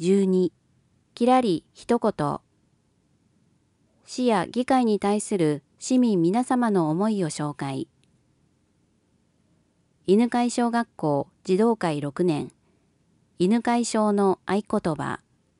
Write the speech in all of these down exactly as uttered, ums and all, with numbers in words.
じゅうに、きらり一言。市や議会に対する市民皆様の思いを紹介。犬飼小学校児童会ろくねん、犬飼小の合言葉。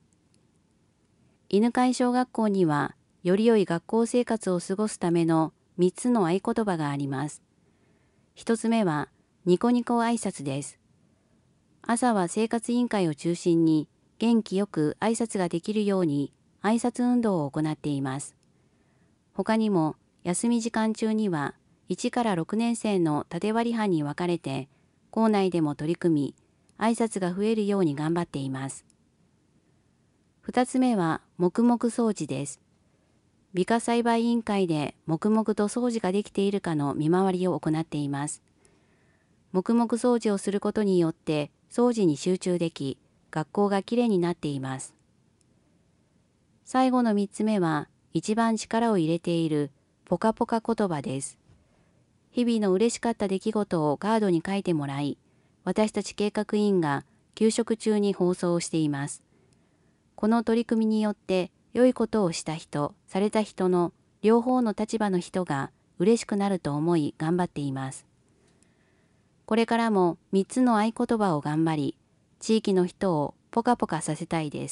犬飼小学校には、より良い学校生活を過ごすためのみっつの合言葉があります。ひとつめは、ニコニコ挨拶です。朝は生活委員会を中心に元気よく挨拶ができるように挨拶運動を行っています。他にも休み時間中にはいちからろくねん生の縦割り班に分かれて校内でも取り組み挨拶が増えるように頑張っています。二つ目は黙々掃除です。美化栽培委員会で黙々と掃除ができているかの見回りを行っています。黙々掃除をすることによって掃除に集中でき、学校がきれいになっています。最後の三つ目は、一番力を入れているポカポカ言葉です。日々の嬉しかった出来事をカードに書いてもらい、私たち計画委員が給食中に放送をしています。この取り組みによって、良いことをした人、された人の両方の立場の人が嬉しくなると思い頑張っています。これからもみっつの合言葉を頑張り、地域の人をポカポカさせたいです。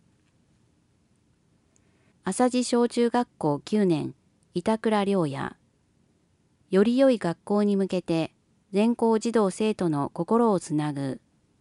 朝地小中学校きゅうねん、板倉良也。より良い学校に向けて、全校児童生徒の心をつなぐ。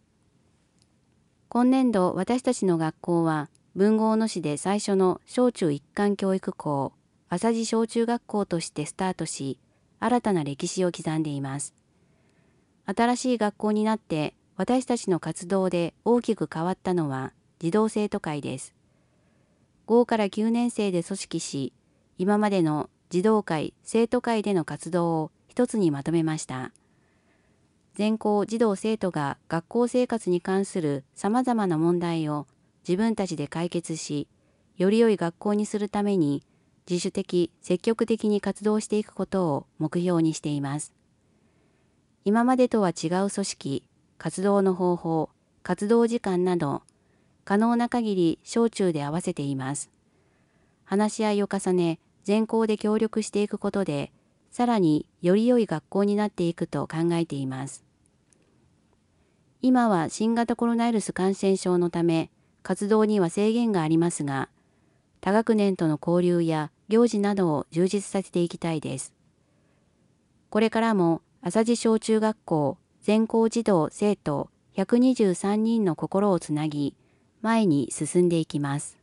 今年度、私たちの学校は、豊後大野市で最初の小中一貫教育校、朝地小中学校としてスタートし、新たな歴史を刻んでいます。新しい学校になって、私たちの活動で大きく変わったのは、児童生徒会です。ごからきゅうねん生で組織し、今までの児童会、生徒会での活動を一つにまとめました。全校児童生徒が学校生活に関する様々な問題を自分たちで解決し、より良い学校にするために自主的、積極的に活動していくことを目標にしています。今までとは違う組織、活動の方法、活動時間など、可能な限り小中で合わせています。話し合いを重ね、全校で協力していくことで、さらにより良い学校になっていくと考えています。今は新型コロナウイルス感染症のため、活動には制限がありますが、多学年との交流や行事などを充実させていきたいです。これからも朝地小中学校全校児童生徒ひゃくにじゅうさんにんの心をつなぎ、前に進んでいきます。